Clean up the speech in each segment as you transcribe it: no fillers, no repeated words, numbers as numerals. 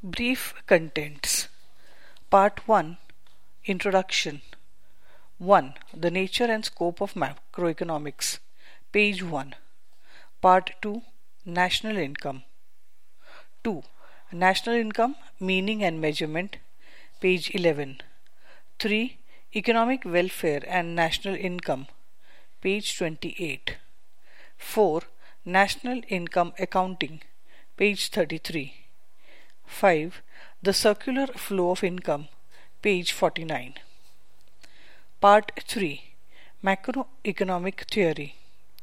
Brief contents. Part 1. Introduction. 1. The nature and scope of macroeconomics. Page 1. Part 2. National income. 2. National income, meaning and measurement. Page 11. 3. Economic welfare and national income. Page 28. 4. National income accounting. Page 33. 5. The circular flow of income. Page 49. Part 3. Macroeconomic theory.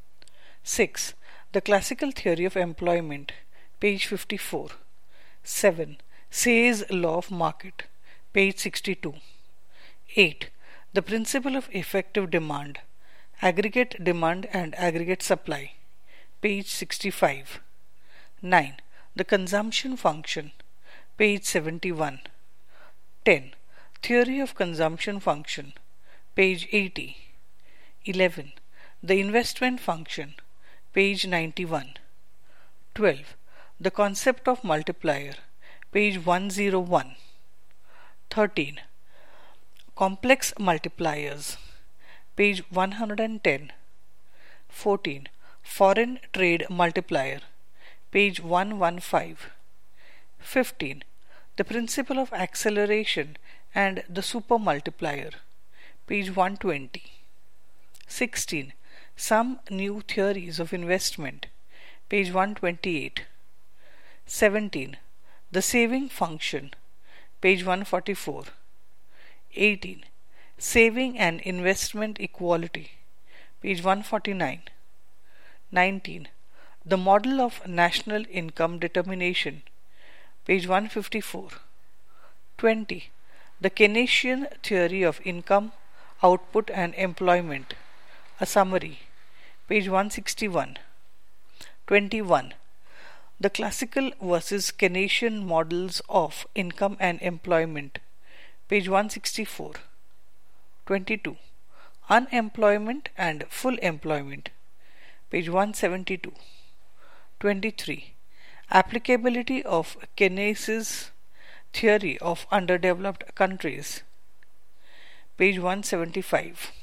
6. The classical theory of employment. Page 54. 7. Say's law of market. Page 62. 8. The principle of effective demand. Aggregate demand and aggregate supply. Page 65. 9. The consumption function. Page 71. 10. Theory of consumption function. Page 80. 11. The investment function. Page 91. 12. The concept of multiplier. Page 101. 13. Complex multipliers. Page 110. 14. Foreign trade multiplier. Page 115. 15. The principle of acceleration and the supermultiplier. Page 120. 16. Some new theories of investment. Page 128. 17. The saving function. Page 144. 18. Saving and investment equality. Page 149. 19. The model of national income determination. Page 154. 20. The Keynesian theory of income, output and employment. A summary. Page 161. 21. The classical versus Keynesian models of income and employment. Page 164. 22. Unemployment and full employment. Page 172. 23. Applicability of Keynes's theory of underdeveloped countries. Page 175.